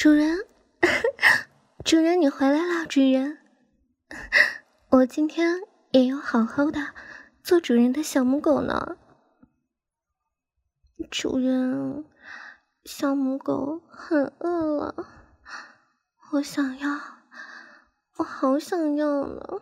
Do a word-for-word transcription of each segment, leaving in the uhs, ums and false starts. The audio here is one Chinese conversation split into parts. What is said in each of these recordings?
主人，主人你回来了，主人。我今天也要好好的做主人的小母狗呢。主人，小母狗很饿了，我想要，我好想要呢。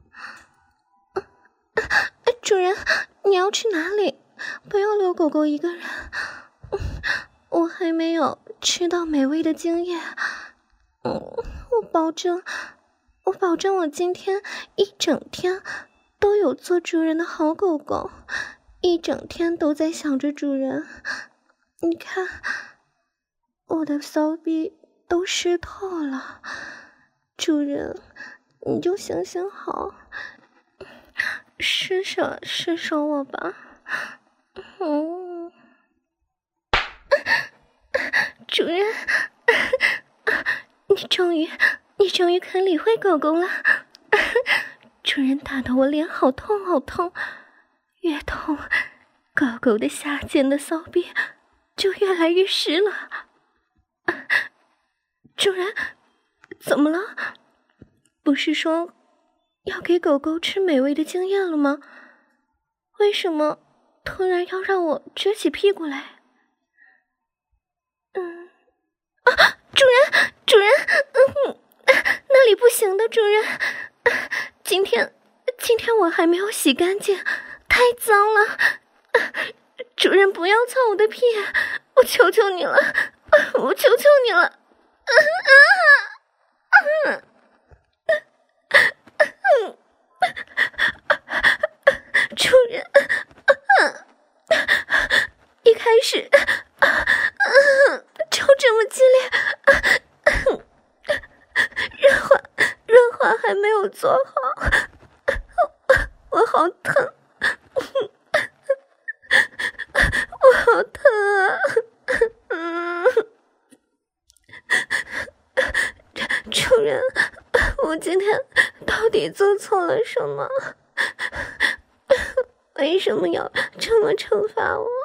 主人，你要去哪里？不要留狗狗一个人，我还没有吃到美味的精液。嗯，我保证，我保证我今天一整天都有做主人的好狗狗，一整天都在想着主人。你看，我的骚逼都湿透了，主人，你就行行好，施舍施舍我吧。嗯，主人，你终于，你终于肯理会狗狗了。主人打得我脸好痛好痛，越痛，狗狗的下贱的骚逼就越来越湿了。主人，怎么了？不是说要给狗狗吃美味的精液了吗？为什么突然要让我撅起屁股来？嗯，啊，主人，主人，嗯，那里不行的，主人，今天，今天我还没有洗干净，太脏了，主人不要操我的屁，我求求你了，我求求你了，啊啊啊！主人，一开始就这么激烈，润滑润滑还没有做好，我好疼，我好疼啊！嗯，主人，我今天到底做错了什么？为什么要这么惩罚我？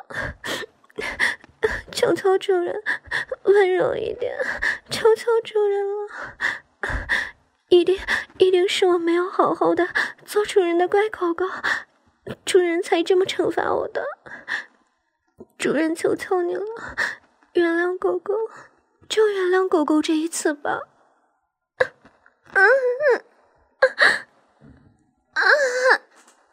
求求主人温柔一点，求求主人了，一定一定是我没有好好的做主人的乖狗狗，主人才这么惩罚我的。主人求求你了，原谅狗狗，就原谅狗狗这一次吧。嗯啊啊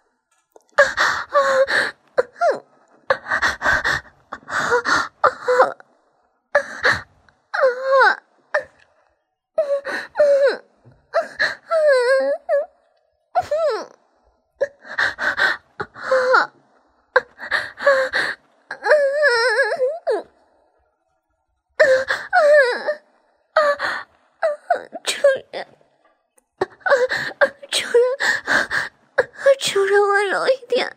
主人温柔一点。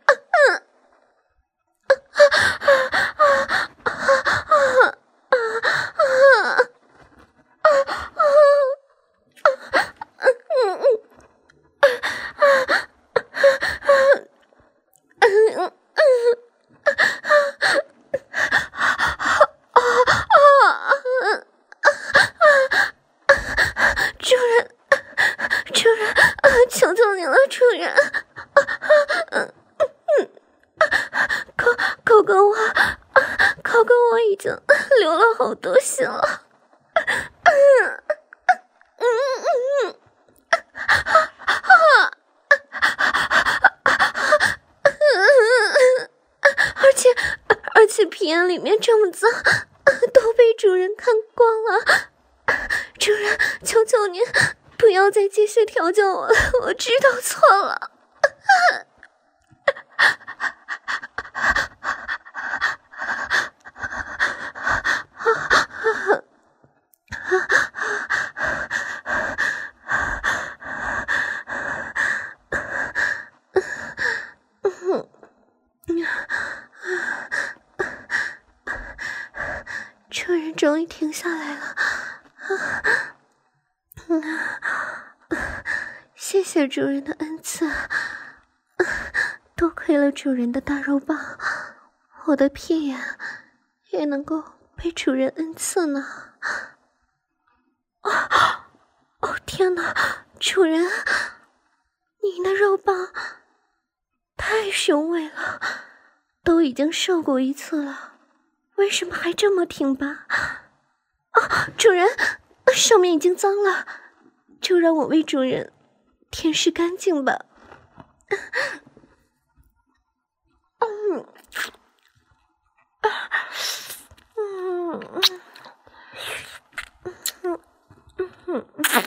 主人，主人，求求你了，主人。狗狗狗我，狗狗我已经流了好多血了。嗯嗯嗯而且而且皮眼里面这么脏，都被主人看光了。主人，求求您不要再继续调教我了，我知道错了。主人终于停下来了，谢谢主人的恩赐，多亏了主人的大肉棒，我的屁眼也能够被主人恩赐呢。 天哪，主人，您的肉棒太雄伟了，都已经受过一次了，为什么还这么挺拔？啊，主人，上面已经脏了，就让我为主人舔舐干净吧。嗯，嗯，嗯，嗯，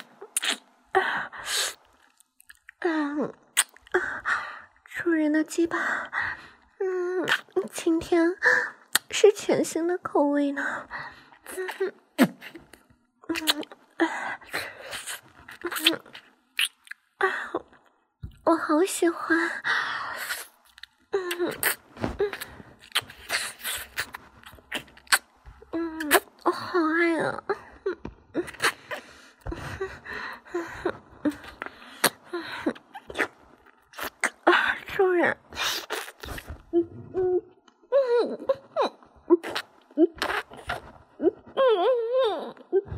嗯，主人的鸡巴，嗯，今天是全新的口味呢。嗯，嗯，嗯，啊，我好喜欢。嗯，嗯，嗯，我好爱啊。嗯，啊，主人。嗯嗯嗯嗯嗯嗯嗯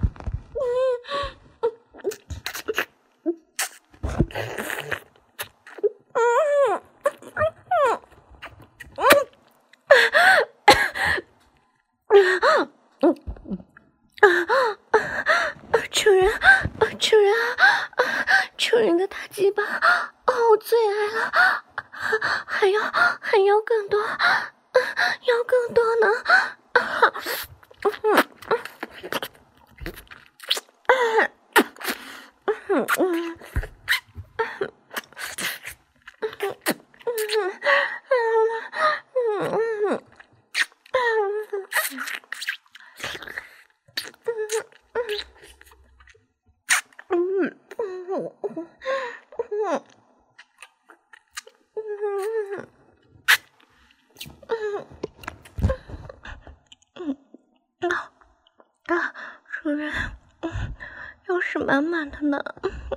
主人，主人，主人的大鸡巴，哦，我最爱了，还要还要更多，要更多呢。嗯嗯。啊，主人，又是满满的呢。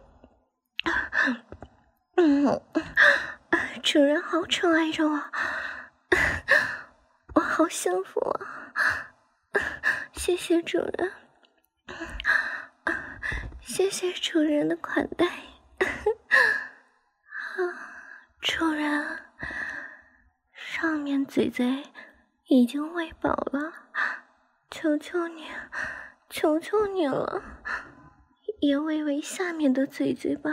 嗯，主人好宠爱着我，我好幸福啊！谢谢主人，谢谢主人的款待。主人，上面嘴嘴已经喂饱了，求求你，求求你了，也喂喂下面的嘴嘴吧。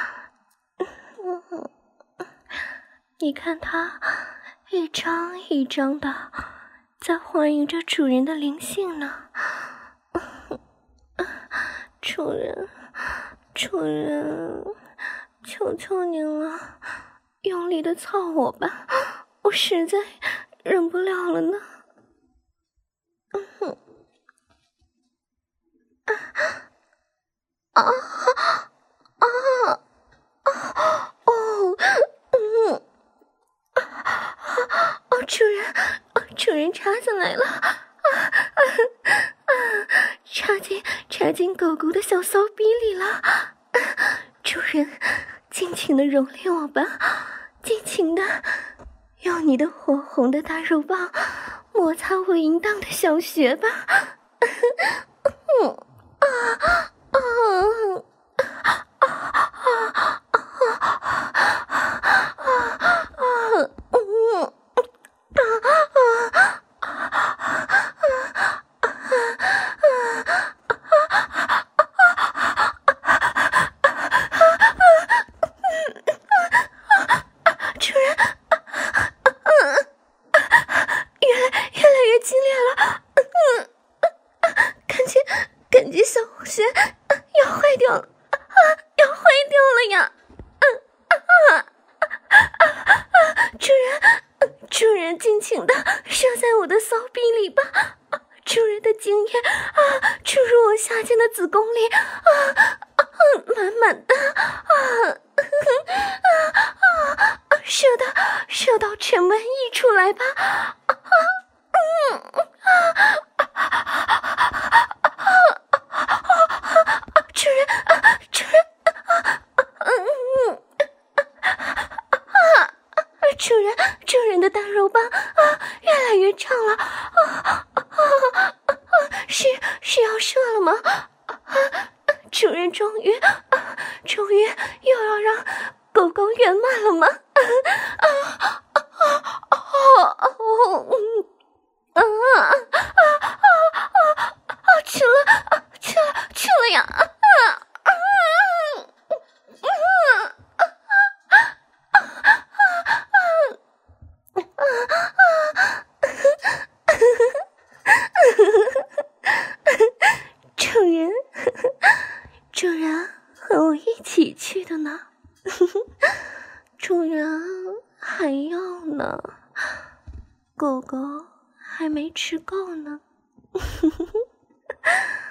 嗯，你看它一张一张的在欢迎着主人的灵性呢。主人，主人，求求您了，用力的操我吧，我实在忍不了了呢。嗯，啊啊啊啊！哦，嗯，哦，主人，主人插进来了，啊啊啊！插进插进狗狗的小骚逼里了，主人，尽情的蹂躏我吧，尽情的用你的火红的大肉棒摩擦我淫荡的小穴吧。嗯啊啊啊啊啊！嗯。主人，越来越来越激烈了，感觉感觉小红穴要坏掉了，要坏掉了呀！主人，主人尽情的射在我的骚逼里吧，主人的精液啊注入我下贱的子宫里，啊啊满满的啊啊啊射到射到全部溢出来吧，啊嗯啊主人，主人，嗯啊。主人，主人的大肉棒啊，越来越长了啊啊啊！是是要射了吗？啊，主人终于啊终于又要让狗狗圆满了吗？啊啊啊啊啊！啊啊啊啊啊！去了，去了，去了呀！啊啊啊主人，主人和我一起去的呢。主人还要呢，狗狗还没吃够呢。